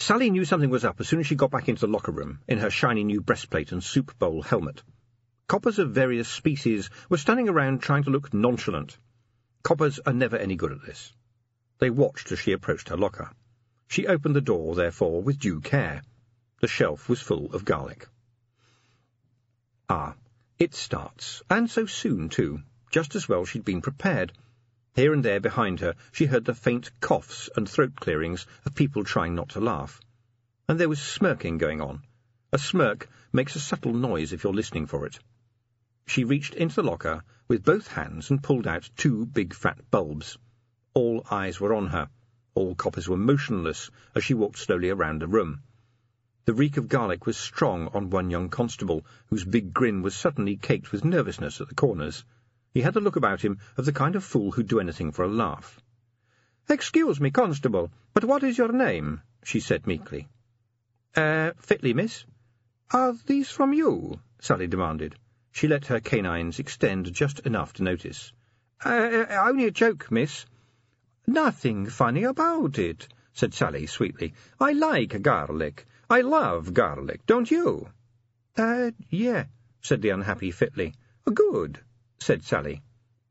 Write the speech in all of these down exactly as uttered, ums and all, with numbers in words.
Sally knew something was up as soon as she got back into the locker room, in her shiny new breastplate and soup bowl helmet. Coppers of various species were standing around trying to look nonchalant. Coppers are never any good at this. They watched as she approached her locker. She opened the door, therefore, with due care. The shelf was full of garlic. Ah, it starts, and so soon, too. Just as well she'd been prepared. Here and there behind her she heard the faint coughs and throat-clearings of people trying not to laugh. And there was smirking going on. A smirk makes a subtle noise if you're listening for it. She reached into the locker with both hands and pulled out two big fat bulbs. All eyes were on her. All coppers were motionless as she walked slowly around the room. The reek of garlic was strong on one young constable, whose big grin was suddenly caked with nervousness at the corners. He had the look about him of the kind of fool who'd do anything for a laugh. "Excuse me, constable, but what is your name?" she said meekly. "Er, Fitly, miss." "Are these from you?" Sally demanded. She let her canines extend just enough to notice. Uh, only a joke, miss." "Nothing funny about it," said Sally sweetly. "I like garlic. I love garlic, don't you?" Uh, yeah, said the unhappy Fitly. "Good," said Sally.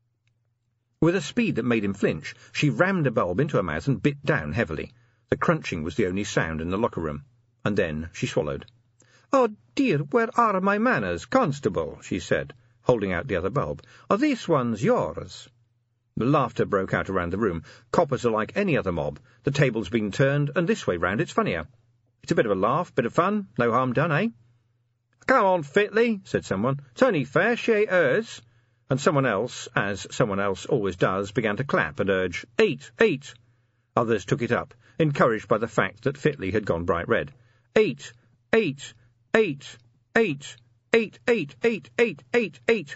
With a speed that made him flinch, she rammed a bulb into her mouth and bit down heavily. The crunching was the only sound in the locker room. And then she swallowed. "Oh, dear, where are my manners, constable?" she said, holding out the other bulb. "Are these ones yours?" The laughter broke out around the room. Coppers are like any other mob. The table's been turned, and this way round it's funnier. It's a bit of a laugh, bit of fun, no harm done, eh? "Come on, Fitly," said someone. "It's only fair, she ain't hers." And someone else, as someone else always does, began to clap and urge, "Eight, eight." Others took it up, encouraged by the fact that Fitly had gone bright red. Eight, eight, eight, eight, eight, eight, eight, eight, eight, eight.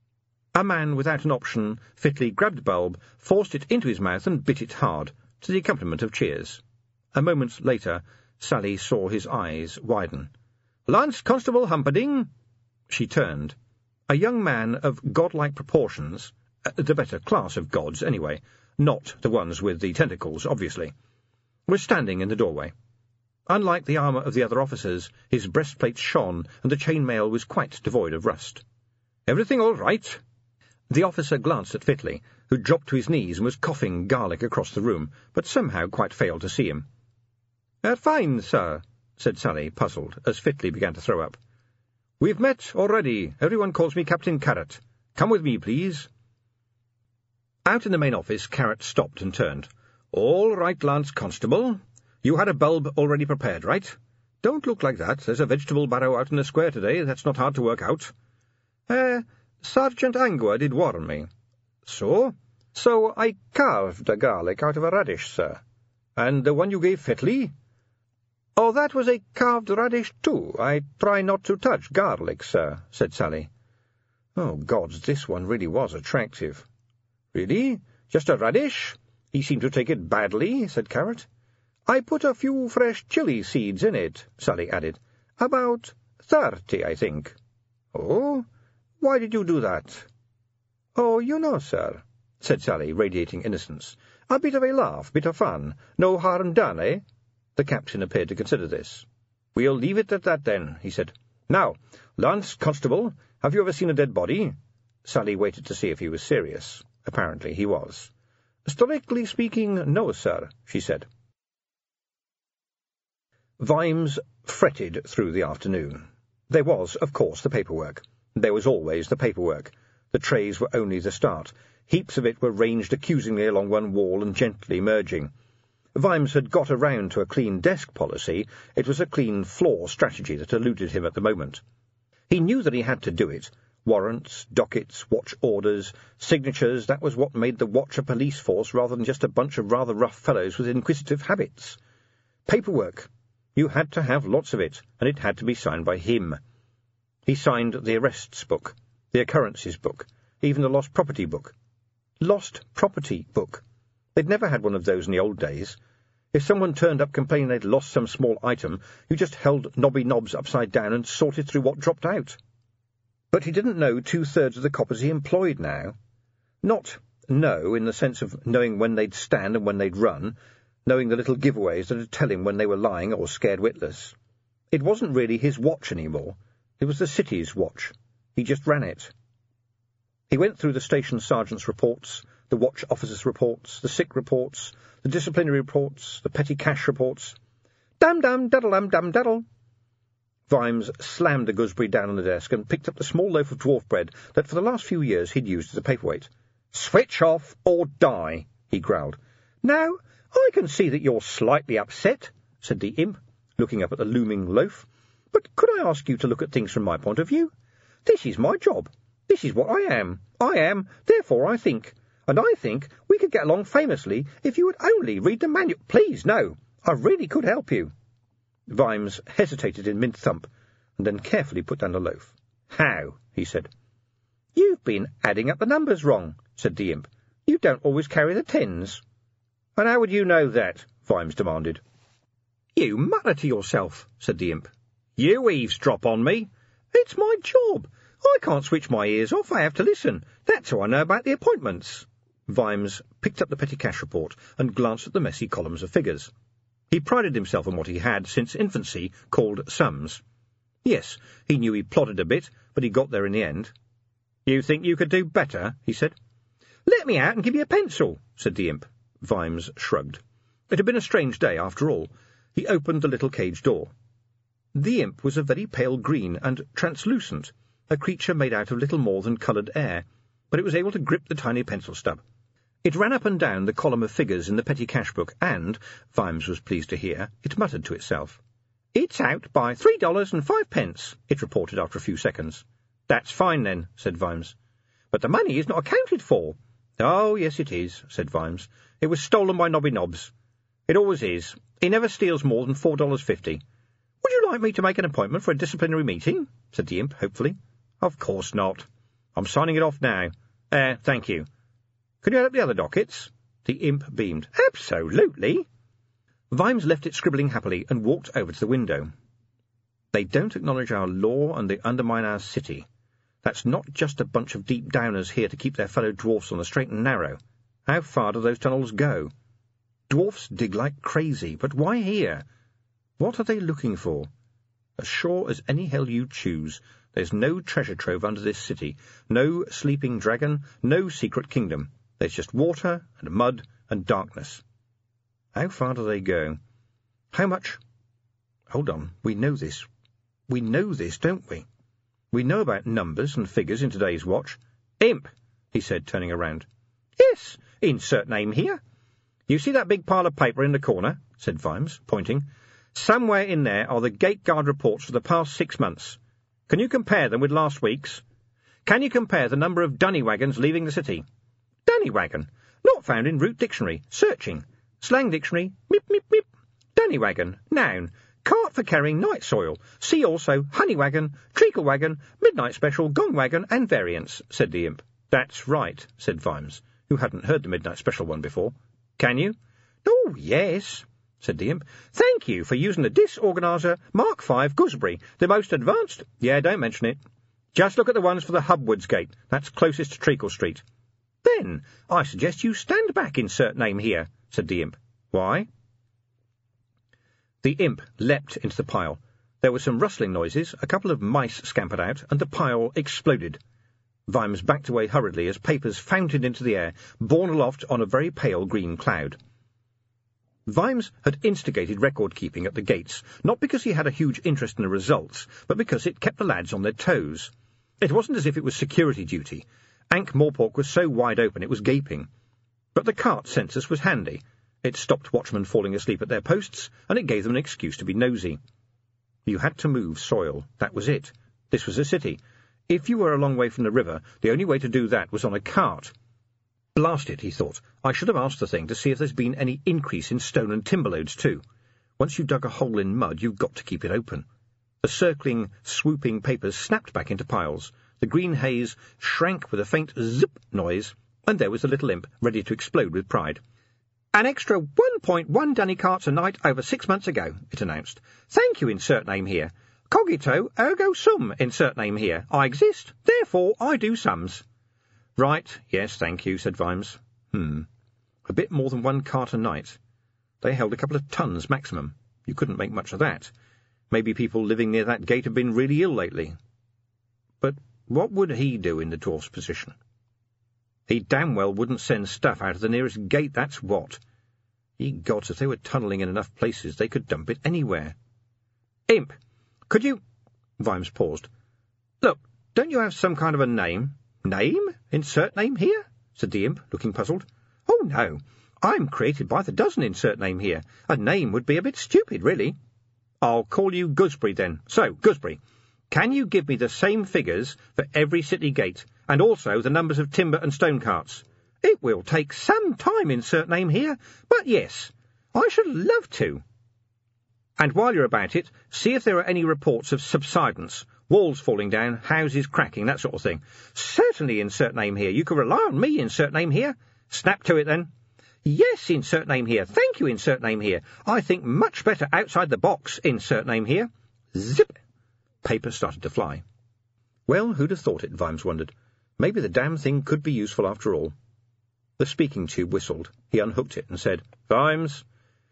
A man without an option, Fitly grabbed the bulb, forced it into his mouth and bit it hard, to the accompaniment of cheers. A moment later, Sally saw his eyes widen. "Lance Constable Humperdinck!" She turned. A young man of godlike proportions, uh, the better class of gods, anyway, not the ones with the tentacles, obviously, was standing in the doorway. Unlike the armour of the other officers, his breastplate shone, and the chainmail was quite devoid of rust. "Everything all right?" The officer glanced at Fitly, who dropped to his knees and was coughing garlic across the room, but somehow quite failed to see him. "Uh, fine, sir," said Sally, puzzled, as Fitly began to throw up. "We've met already. Everyone calls me Captain Carrot. Come with me, please." Out in the main office, Carrot stopped and turned. "All right, Lance Constable. You had a bulb already prepared, right? Don't look like that. There's a vegetable barrow out in the square today. That's not hard to work out." Uh, Sergeant Angua did warn me." "So?" "So I carved a garlic out of a radish, sir." "And the one you gave Fitly?" "Oh, that was a carved radish, too. I try not to touch garlic, sir," said Sally. Oh, gods, this one really was attractive. "Really? Just a radish?" "He seemed to take it badly," said Carrot. "I put a few fresh chili seeds in it," Sally added. "About thirty, I think." "Oh? Why did you do that?" "Oh, you know, sir," said Sally, radiating innocence. "A bit of a laugh, bit of fun. No harm done, eh?" The captain appeared to consider this. "We'll leave it at that, then," he said. "Now, Lance Constable, have you ever seen a dead body?" Sally waited to see if he was serious. Apparently he was. "Strictly speaking, no, sir," she said. Vimes fretted through the afternoon. There was, of course, the paperwork. There was always the paperwork. The trays were only the start. Heaps of it were ranged accusingly along one wall and gently merging. Vimes had got around to a clean desk policy. It was a clean floor strategy that eluded him at the moment. He knew that he had to do it. Warrants, dockets, watch orders, signatures, that was what made the watch a police force rather than just a bunch of rather rough fellows with inquisitive habits. Paperwork. You had to have lots of it, and it had to be signed by him. He signed the arrests book, the occurrences book, even the lost property book. Lost property book. They'd never had one of those in the old days. If someone turned up complaining they'd lost some small item, you just held knobby knobs upside down and sorted through what dropped out. But he didn't know two-thirds of the coppers he employed now. Not know in the sense of knowing when they'd stand and when they'd run, knowing the little giveaways that'd tell him when they were lying or scared witless. It wasn't really his watch any more. It was the city's watch. He just ran it. He went through the station sergeant's reports, the watch officer's reports, the sick reports, the disciplinary reports, the petty cash reports. Dum-dum, daddle-dum-dum-daddle. Vimes slammed the gooseberry down on the desk and picked up the small loaf of dwarf bread that for the last few years he'd used as a paperweight. "Switch off or die," he growled. "Now, I can see that you're slightly upset," said the imp, looking up at the looming loaf. "But could I ask you to look at things from my point of view? This is my job. This is what I am. I am, therefore I think. And I think we could get along famously if you would only read the manual." "Please, no. I really could help you." Vimes hesitated in mid-thump, and then carefully put down the loaf. "How?" he said. "You've been adding up the numbers wrong," said the imp. "You don't always carry the tens." "And how would you know that?" Vimes demanded. "You mutter to yourself," said the imp. "You eavesdrop on me." "It's my job. I can't switch my ears off. I have to listen. That's how I know about the appointments." Vimes picked up the petty cash report and glanced at the messy columns of figures. He prided himself on what he had, since infancy, called sums. Yes, he knew he plodded a bit, but he got there in the end. "You think you could do better?" he said. "Let me out and give you a pencil," said the imp. Vimes shrugged. It had been a strange day, after all. He opened the little cage door. The imp was a very pale green and translucent, a creature made out of little more than coloured air, but it was able to grip the tiny pencil stub. It ran up and down the column of figures in the petty cash book, and, Vimes was pleased to hear, it muttered to itself. "It's out by three dollars and five pence," it reported after a few seconds. "That's fine, then," said Vimes. "But the money is not accounted for." "Oh, yes, it is," said Vimes. "It was stolen by Nobby Nobbs. It always is. He never steals more than four dollars fifty. "Would you like me to make an appointment for a disciplinary meeting?" said the imp, hopefully. "Of course not. I'm signing it off now. There, thank you. Can you add up the other dockets?" The imp beamed. "Absolutely." Vimes left it scribbling happily and walked over to the window. "They don't acknowledge our law and they undermine our city. That's not just a bunch of deep downers here to keep their fellow dwarfs on the straight and narrow. How far do those tunnels go? Dwarfs dig like crazy, but why here? What are they looking for? As sure as any hell you choose, there's no treasure trove under this city, no sleeping dragon, no secret kingdom. There's just water and mud and darkness. How far do they go? How much? Hold on, we know this. We know this, don't we? We know about numbers and figures in today's watch. Imp, he said, turning around. Yes, insert name here. You see that big pile of paper in the corner? Said Vimes, pointing. Somewhere in there are the gate guard reports for the past six months. Can you compare them with last week's? Can you compare the number of dunny wagons leaving the city? Dunny wagon, not found in Root Dictionary. Searching. Slang Dictionary, mip, mip, mip. Dunny wagon, noun. Cart for carrying night soil. See also honey wagon, treacle wagon, midnight special, gong wagon, and variants, said the imp. That's right, said Vimes, who hadn't heard the midnight special one before. Can you? Oh, yes, said the imp. Thank you for using the Disorganizer Mark five Gooseberry, the most advanced... Yeah, don't mention it. Just look at the ones for the Hubwards Gate. That's closest to Treacle Street. Then I suggest you stand back, insert name here, said the imp. Why? The imp leapt into the pile. There were some rustling noises, a couple of mice scampered out, and the pile exploded. Vimes backed away hurriedly as papers fountained into the air, borne aloft on a very pale green cloud. Vimes had instigated record-keeping at the gates, not because he had a huge interest in the results, but because it kept the lads on their toes. It wasn't as if it was security duty. Ankh-Morpork was so wide open it was gaping. But the cart census was handy. It stopped watchmen falling asleep at their posts, and it gave them an excuse to be nosy. You had to move soil. That was it. This was a city. If you were a long way from the river, the only way to do that was on a cart. Blast it, he thought. I should have asked the thing to see if there's been any increase in stone and timber loads, too. Once you dug a hole in mud, you've got to keep it open. The circling, swooping papers snapped back into piles. The green haze shrank with a faint zip noise, and there was the little imp, ready to explode with pride. An extra one point one dunny carts a night over six months ago, it announced. Thank you, insert name here. Cogito ergo sum, insert name here. I exist, therefore I do sums. Right, yes, thank you, said Vimes. Hmm. A bit more than one cart a night. They held a couple of tons maximum. You couldn't make much of that. Maybe people living near that gate have been really ill lately. But what would he do in the dwarf's position? He damn well wouldn't send stuff out of the nearest gate, that's what. Ye gods, if they were tunnelling in enough places, they could dump it anywhere. Imp, could you— Vimes paused. Look, don't you have some kind of a name? Name? Insert name here? Said the imp, looking puzzled. Oh, no. I'm created by the dozen, insert name here. A name would be a bit stupid, really. I'll call you Gooseberry, then. So, Gooseberry, can you give me the same figures for every city gate, and also the numbers of timber and stone carts? It will take some time, insert name here, but yes, I should love to. And while you're about it, see if there are any reports of subsidence, walls falling down, houses cracking, that sort of thing. Certainly, insert name here. You can rely on me, insert name here. Snap to it, then. Yes, insert name here. Thank you, insert name here. I think much better outside the box, insert name here. Zip! Paper started to fly. Well, who'd have thought it, Vimes wondered. Maybe the damn thing could be useful after all. The speaking tube whistled. He unhooked it and said, Vimes?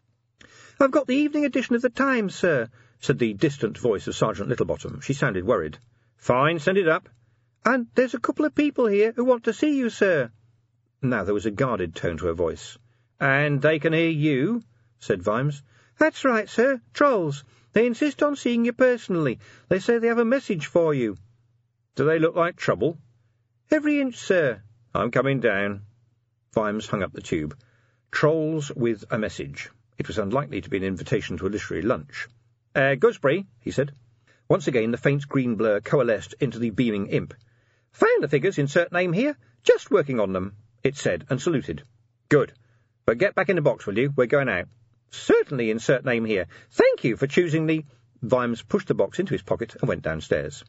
I've got the evening edition of the Times, sir, said the distant voice of Sergeant Littlebottom. She sounded worried. Fine, send it up. And there's a couple of people here who want to see you, sir. Now there was a guarded tone to her voice. And they can hear you, said Vimes. That's right, sir. Trolls. They insist on seeing you personally. They say they have a message for you. Do they look like trouble? Every inch, sir. I'm coming down. Vimes hung up the tube. Trolls with a message. It was unlikely to be an invitation to a literary lunch. Uh, Gooseberry, he said. Once again the faint green blur coalesced into the beaming imp. Found the figures, insert name here. Just working on them, it said, and saluted. Good. But get back in the box, will you? We're going out. Certainly, insert name here. Thank you for choosing the— Vimes pushed the box into his pocket and went downstairs.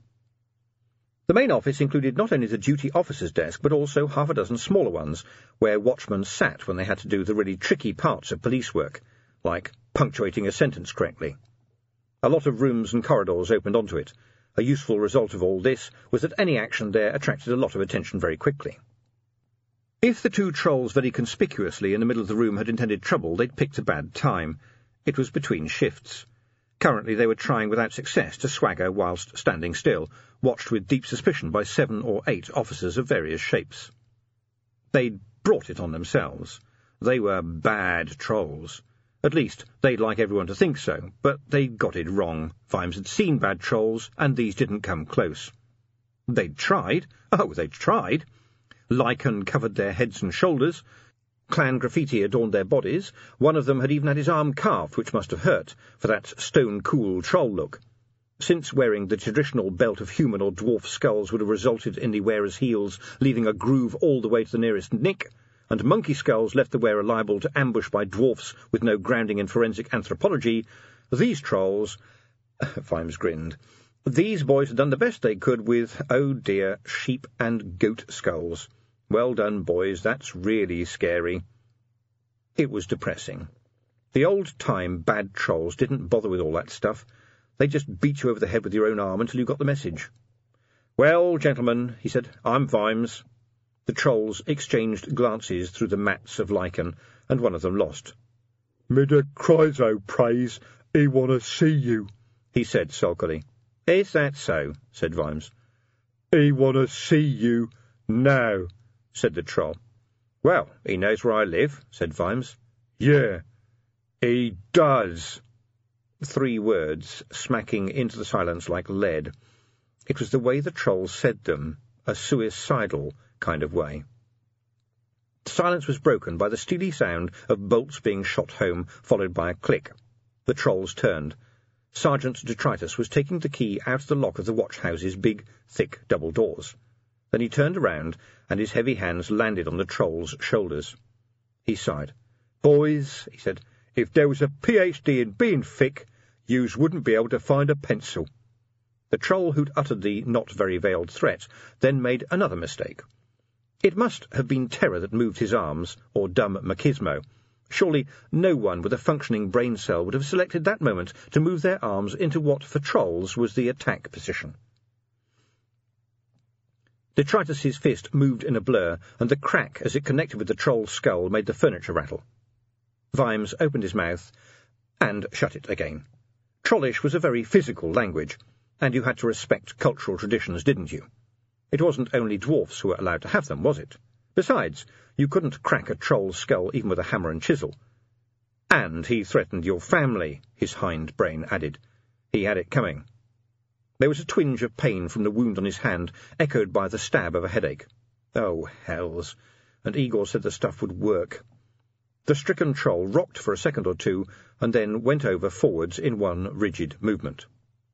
The main office included not only the duty officer's desk, but also half a dozen smaller ones, where watchmen sat when they had to do the really tricky parts of police work, like punctuating a sentence correctly. A lot of rooms and corridors opened onto it. A useful result of all this was that any action there attracted a lot of attention very quickly. If the two trolls very conspicuously in the middle of the room had intended trouble, they'd picked a bad time. It was between shifts. Currently they were trying without success to swagger whilst standing still, watched with deep suspicion by seven or eight officers of various shapes. They'd brought it on themselves. They were bad trolls. At least, they'd like everyone to think so, but they got it wrong. Vimes had seen bad trolls, and these didn't come close. They'd tried. Oh, they'd tried. Lichen covered their heads and shoulders. Clan graffiti adorned their bodies. One of them had even had his arm carved, which must have hurt, for that stone-cool troll look. Since wearing the traditional belt of human or dwarf skulls would have resulted in the wearer's heels leaving a groove all the way to the nearest nick, and monkey skulls left the wearer liable to ambush by dwarfs with no grounding in forensic anthropology, these trolls— Vimes grinned. These boys had done the best they could with, oh dear, sheep and goat skulls. Well done, boys, that's really scary. It was depressing. The old-time bad trolls didn't bother with all that stuff. They just beat you over the head with your own arm until you got the message. Well, gentlemen, he said, I'm Vimes. The trolls exchanged glances through the mats of lichen, and one of them lost. Midder cries out praise, he want to see you, he said sulkily. Is that so? Said Vimes. He want to see you now, said the troll. Well, he knows where I live, said Vimes. Yeah, he does. Three words, smacking into the silence like lead. It was the way the troll said them, a suicidal kind of way. The silence was broken by the steely sound of bolts being shot home, followed by a click. The trolls turned. Sergeant Detritus was taking the key out of the lock of the watch-house's big, thick double doors. Then he turned around, and his heavy hands landed on the troll's shoulders. He sighed. Boys, he said, if there was a P H D in being thick, yous wouldn't be able to find a pencil. The troll who'd uttered the not-very-veiled threat then made another mistake. It must have been terror that moved his arms, or dumb machismo. Surely no one with a functioning brain cell would have selected that moment to move their arms into what, for trolls, was the attack position. Detritus's fist moved in a blur, and the crack as it connected with the troll's skull made the furniture rattle. Vimes opened his mouth and shut it again. Trollish was a very physical language, and you had to respect cultural traditions, didn't you? It wasn't only dwarfs who were allowed to have them, was it? Besides, you couldn't crack a troll's skull even with a hammer and chisel. And he threatened your family, his hind brain added. He had it coming. There was a twinge of pain from the wound on his hand, echoed by the stab of a headache. Oh, hells! And Igor said the stuff would work. The stricken troll rocked for a second or two, and then went over forwards in one rigid movement.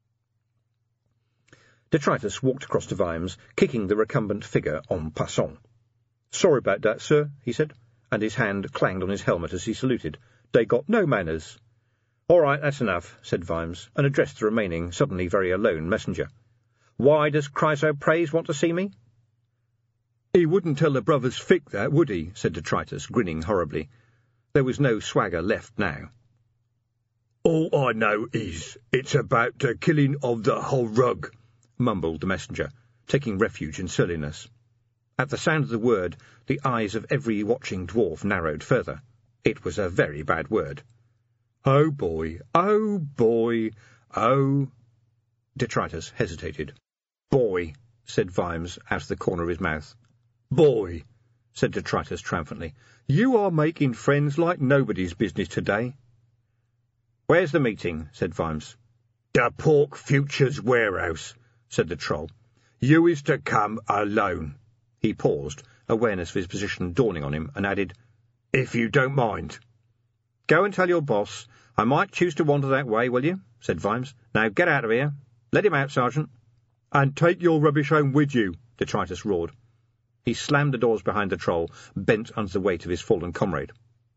Detritus walked across to Vimes, kicking the recumbent figure en passant. "Sorry about that, sir," he said, and his hand clanged on his helmet as he saluted. "They got no manners." "All right, that's enough," said Vimes, and addressed the remaining, suddenly very alone messenger. "Why does Chrysoprase want to see me?" "He wouldn't tell the brothers Fick that, would he?" said Detritus, grinning horribly. There was no swagger left now. "All I know is it's about the killing of the whole rug," mumbled the messenger, taking refuge in surliness. At the sound of the word, the eyes of every watching dwarf narrowed further. It was a very bad word. "Oh, boy, oh, boy, oh—" Detritus hesitated. "Boy," said Vimes out of the corner of his mouth. "Boy," said Detritus triumphantly, "you are making friends like nobody's business today." "Where's the meeting?" said Vimes. "The Pork Futures Warehouse," said the troll. "You is to come alone." He paused, awareness of his position dawning on him, and added, "if you don't mind." "Go and tell your boss I might choose to wander that way, will you?" said Vimes. "Now get out of here. Let him out, Sergeant." "And take your rubbish home with you," Detritus roared. He slammed the doors behind the troll, bent under the weight of his fallen comrade.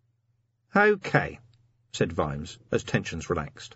"OK," said Vimes, as tensions relaxed.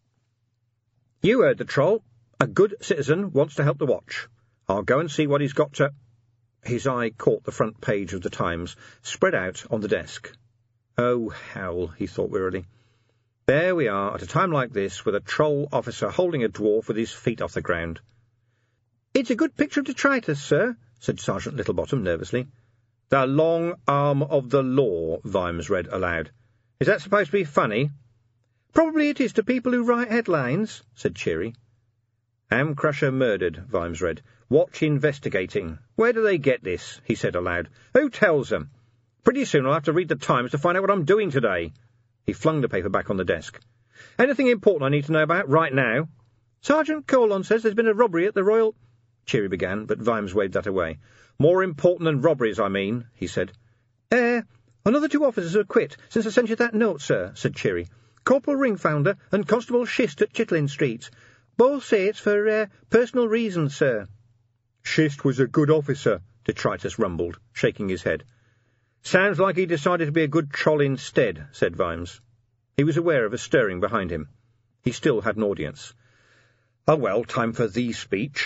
"You heard the troll. A good citizen wants to help the watch. I'll go and see what he's got to—" His eye caught the front page of the Times, spread out on the desk. Oh, hell, he thought wearily. There we are, at a time like this, with a troll officer holding a dwarf with his feet off the ground. "It's a good picture of Detritus, sir," said Sergeant Littlebottom nervously. "The long arm of the law," Vimes read aloud. "Is that supposed to be funny?" "Probably it is to people who write headlines," said Cheery. "Am Crusher murdered," Vimes read. "Watch investigating. Where do they get this?" he said aloud. "Who tells them? Pretty soon I'll have to read the Times to find out what I'm doing today." He flung the paper back on the desk. "Anything important I need to know about right now?" "Sergeant Colon says there's been a robbery at the Royal—" Cheery began, but Vimes waved that away. "More important than robberies, I mean," he said. Eh, another two officers have quit since I sent you that note, sir," said Cheery. "Corporal Ringfounder and Constable Schist at Chitlin Street. Both say it's for uh, personal reasons, sir." "Schist was a good officer," Detritus rumbled, shaking his head. "Sounds like he decided to be a good troll instead," said Vimes. He was aware of a stirring behind him. He still had an audience. "Oh, well, time for the speech."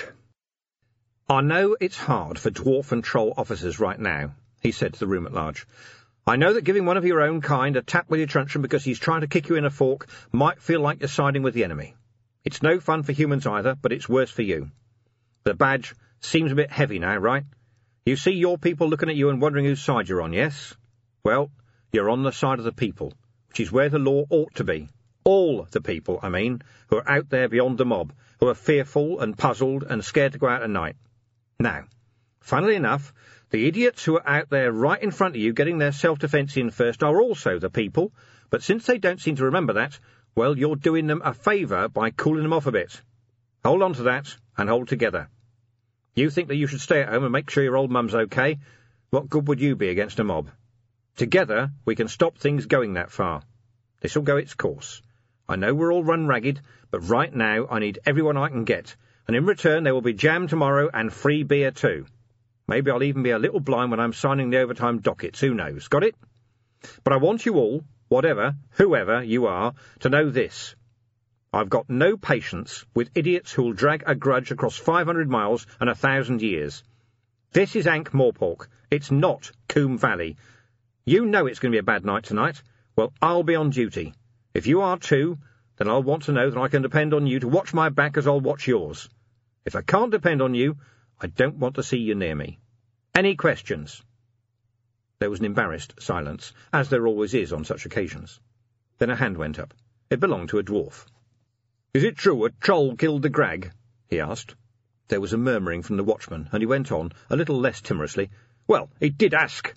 "I know it's hard for dwarf and troll officers right now," he said to the room at large. "I know that giving one of your own kind a tap with your truncheon because he's trying to kick you in a fork might feel like you're siding with the enemy. It's no fun for humans either, but it's worse for you. The badge seems a bit heavy now, right? You see your people looking at you and wondering whose side you're on, yes? Well, you're on the side of the people, which is where the law ought to be. All the people, I mean, who are out there beyond the mob, who are fearful and puzzled and scared to go out at night. Now, funnily enough, the idiots who are out there right in front of you getting their self-defence in first are also the people, but since they don't seem to remember that, well, you're doing them a favour by cooling them off a bit. Hold on to that, and hold together. You think that you should stay at home and make sure your old mum's okay? What good would you be against a mob? Together we can stop things going that far. This'll go its course. I know we're all run ragged, but right now I need everyone I can get, and in return there will be jam tomorrow and free beer too. Maybe I'll even be a little blind when I'm signing the overtime dockets, who knows? Got it? But I want you all, whatever, whoever you are, to know this. I've got no patience with idiots who'll drag a grudge across five hundred miles and a thousand years. This is Ankh-Morpork. It's not Coombe Valley. You know it's going to be a bad night tonight. Well, I'll be on duty. If you are too, then I'll want to know that I can depend on you to watch my back as I'll watch yours. If I can't depend on you, I don't want to see you near me. Any questions?" There was an embarrassed silence, as there always is on such occasions. Then a hand went up. It belonged to a dwarf. "Is it true a troll killed the Grag?" he asked. There was a murmuring from the watchman, and he went on, a little less timorously. "Well, he did ask."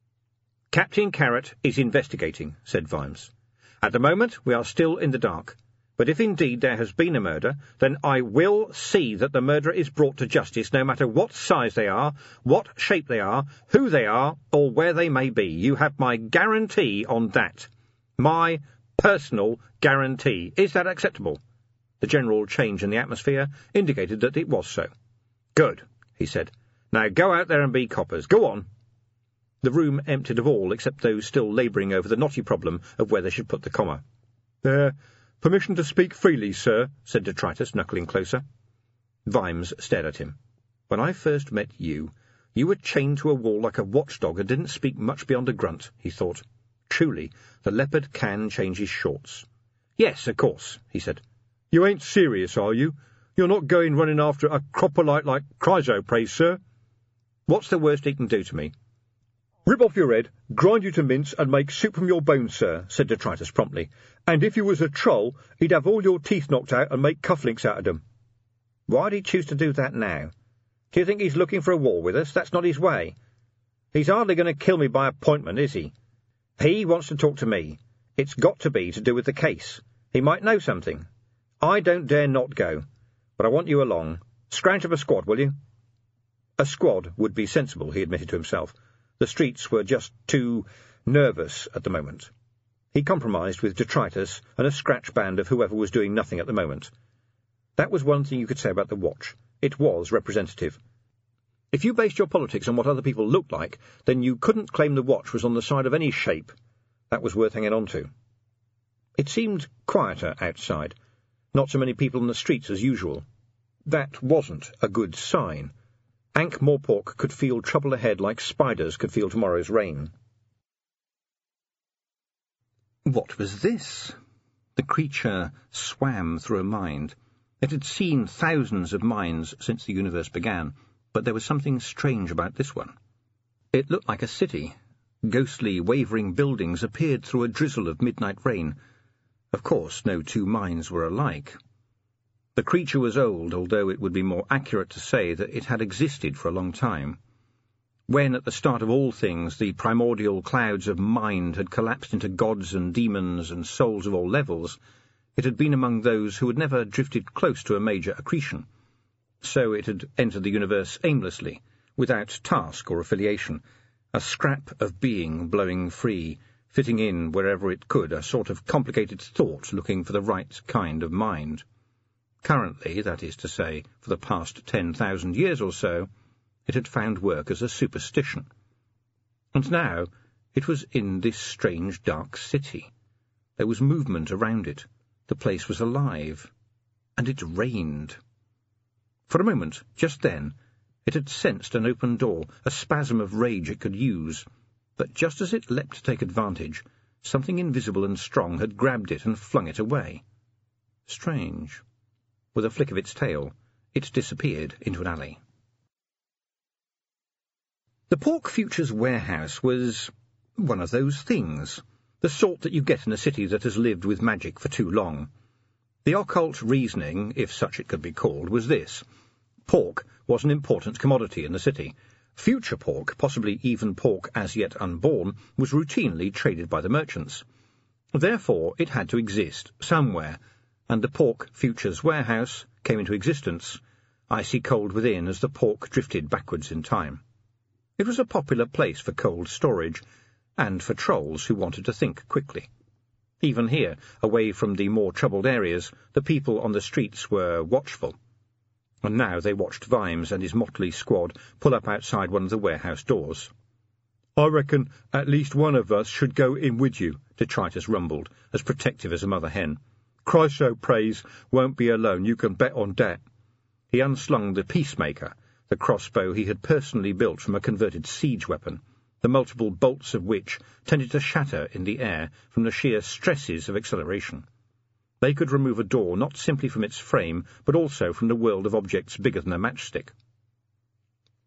"Captain Carrot is investigating," said Vimes. "At the moment we are still in the dark. But if indeed there has been a murder, then I will see that the murderer is brought to justice, no matter what size they are, what shape they are, who they are, or where they may be. You have my guarantee on that. My personal guarantee. Is that acceptable?" The general change in the atmosphere indicated that it was so. "Good," he said. "Now go out there and be coppers. Go on." The room emptied of all except those still labouring over the knotty problem of where they should put the comma. "There, permission to speak freely, sir," said Detritus, knuckling closer. Vimes stared at him. "When I first met you, you were chained to a wall like a watchdog and didn't speak much beyond a grunt," he thought. Truly, the leopard can change his shorts. "Yes, of course," he said. "You ain't serious, are you? You're not going running after a coprolite like Chrysoprase, sir?" "What's the worst he can do to me?" "Rip off your head, grind you to mince, and make soup from your bones, sir," said Detritus promptly. "And if you was a troll, he'd have all your teeth knocked out and make cufflinks out of them." "Why'd he choose to do that now? Do you think he's looking for a war with us? That's not his way. He's hardly going to kill me by appointment, is he? He wants to talk to me. It's got to be to do with the case. He might know something. I don't dare not go, but I want you along. Scrounge up a squad, will you?" A squad would be sensible, he admitted to himself. The streets were just too nervous at the moment. He compromised with Detritus and a scratch band of whoever was doing nothing at the moment. That was one thing you could say about the watch. It was representative. If you based your politics on what other people looked like, then you couldn't claim the watch was on the side of any shape. That was worth hanging on to. It seemed quieter outside. Not so many people on the streets as usual. That wasn't a good sign. Ankh-Morpork could feel trouble ahead like spiders could feel tomorrow's rain. What was this? The creature swam through a mind. It had seen thousands of minds since the universe began, but there was something strange about this one. It looked like a city. Ghostly, wavering buildings appeared through a drizzle of midnight rain. Of course, no two minds were alike. The creature was old, although it would be more accurate to say that it had existed for a long time. When, at the start of all things, the primordial clouds of mind had collapsed into gods and demons and souls of all levels, it had been among those who had never drifted close to a major accretion. So it had entered the universe aimlessly, without task or affiliation, a scrap of being blowing free, fitting in wherever it could, a sort of complicated thought looking for the right kind of mind. Currently, that is to say, for the past ten thousand years or so, it had found work as a superstition. And now it was in this strange dark city. There was movement around it. The place was alive. And it rained. For a moment, just then, it had sensed an open door, a spasm of rage it could use. But just as it leapt to take advantage, something invisible and strong had grabbed it and flung it away. Strange. With a flick of its tail, it disappeared into an alley. The Pork Futures warehouse was one of those things, the sort that you get in a city that has lived with magic for too long. The occult reasoning, if such it could be called, was this. Pork was an important commodity in the city. Future pork, possibly even pork as yet unborn, was routinely traded by the merchants. Therefore it had to exist somewhere, and the Pork Futures warehouse came into existence, icy cold within as the pork drifted backwards in time. It was a popular place for cold storage, and for trolls who wanted to think quickly. Even here, away from the more troubled areas, the people on the streets were watchful. And now they watched Vimes and his motley squad pull up outside one of the warehouse doors. "I reckon at least one of us should go in with you," Detritus rumbled, as protective as a mother hen. "Chrysoprase won't be alone, you can bet on dat." He unslung the Peacemaker, the crossbow he had personally built from a converted siege weapon, the multiple bolts of which tended to shatter in the air from the sheer stresses of acceleration. They could remove a door not simply from its frame, but also from the world of objects bigger than a matchstick.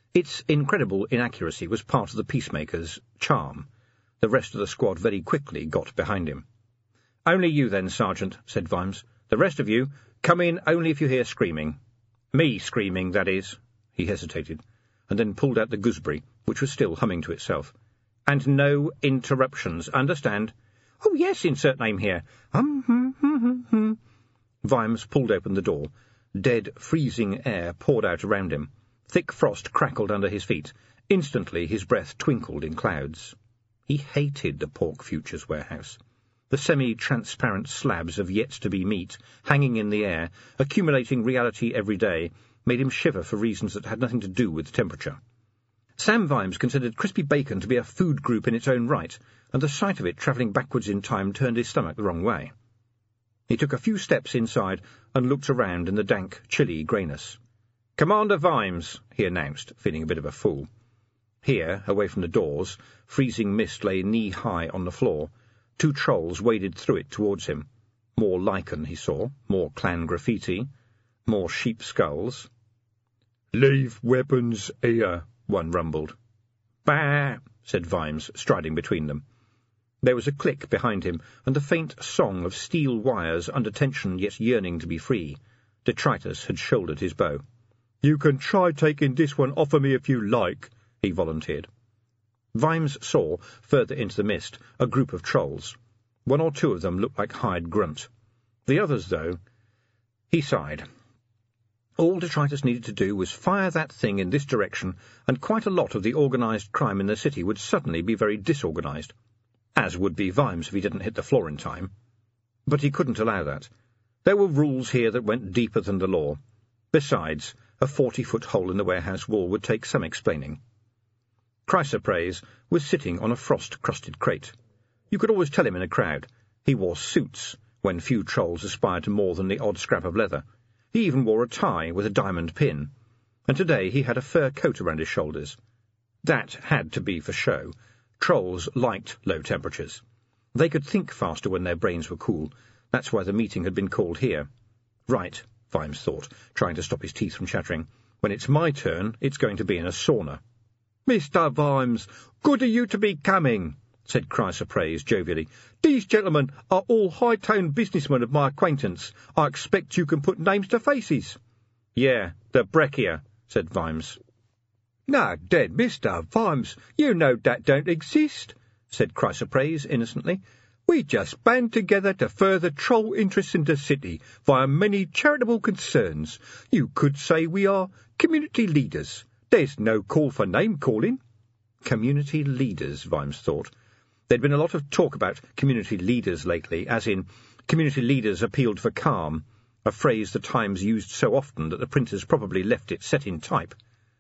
Its incredible inaccuracy was part of the peacemaker's charm. The rest of the squad very quickly got behind him. "Only you then, Sergeant," said Vimes. "The rest of you, come in only if you hear screaming. Me screaming, that is." He hesitated, and then pulled out the gooseberry, which was still humming to itself. "And no interruptions, understand?" "Oh, yes, insert name here." Um, hum, hum, hum, hum. Vimes pulled open the door. Dead, freezing air poured out around him. Thick frost crackled under his feet. Instantly his breath twinkled in clouds. He hated the Pork Futures warehouse. The semi-transparent slabs of yet-to-be meat, hanging in the air, accumulating reality every day, made him shiver for reasons that had nothing to do with temperature. Sam Vimes considered crispy bacon to be a food group in its own right, and the sight of it travelling backwards in time turned his stomach the wrong way. He took a few steps inside and looked around in the dank, chilly greyness. "Commander Vimes," he announced, feeling a bit of a fool. Here, away from the doors, freezing mist lay knee-high on the floor. Two trolls waded through it towards him. More lichen he saw, more clan graffiti, more sheep skulls. "Leave weapons here," one rumbled. "Bah!" said Vimes, striding between them. There was a click behind him, and the faint song of steel wires under tension yet yearning to be free. Detritus had shouldered his bow. "You can try taking this one off of me if you like," he volunteered. Vimes saw, further into the mist, a group of trolls. One or two of them looked like hired grunt. The others, though... He sighed. All Detritus needed to do was fire that thing in this direction, and quite a lot of the organised crime in the city would suddenly be very disorganised. As would be Vimes if he didn't hit the floor in time. But he couldn't allow that. There were rules here that went deeper than the law. Besides, a forty-foot hole in the warehouse wall would take some explaining. Chrysoprase was sitting on a frost-crusted crate. You could always tell him in a crowd. He wore suits, when few trolls aspired to more than the odd scrap of leather. He even wore a tie with a diamond pin. And today he had a fur coat around his shoulders. That had to be for show. Trolls liked low temperatures. They could think faster when their brains were cool. That's why the meeting had been called here. Right, Vimes thought, trying to stop his teeth from chattering. When it's my turn, it's going to be in a sauna. "Mister Vimes, good of you to be coming," said Chrysoprase jovially. "These gentlemen are all high-toned businessmen of my acquaintance. I expect you can put names to faces." "Yeah, the Breccia," said Vimes. "No, dead, Mister Vimes, you know that don't exist," said Chrysoprase innocently. "We just band together to further troll interests in the city via many charitable concerns. You could say we are community leaders. There's no call for name-calling." Community leaders, Vimes thought. There'd been a lot of talk about community leaders lately, as in, community leaders appealed for calm, a phrase the Times used so often that the printers probably left it set in type.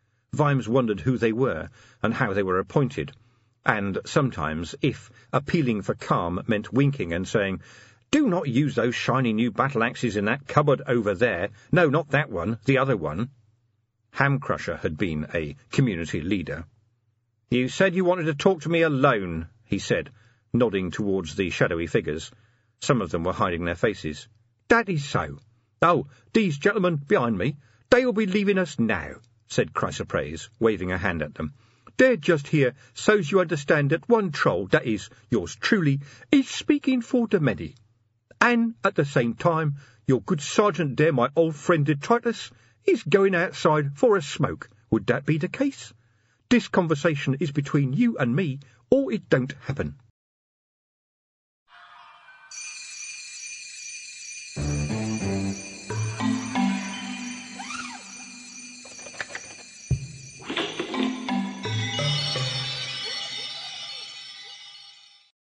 Vimes wondered who they were and how they were appointed, and sometimes, if appealing for calm meant winking and saying, "Do not use those shiny new battle-axes in that cupboard over there. No, not that one, the other one." Hamcrusher had been a community leader. "You said you wanted to talk to me alone," he said, nodding towards the shadowy figures. Some of them were hiding their faces. "That is so. Oh, these gentlemen behind me, they'll be leaving us now," said Chrysoprase, waving a hand at them. "They're just here so's you understand that one troll, that is, yours truly, is speaking for the many. And, at the same time, your good sergeant there, my old friend Detritus, is going outside for a smoke. Would that be the case? This conversation is between you and me, or it don't happen."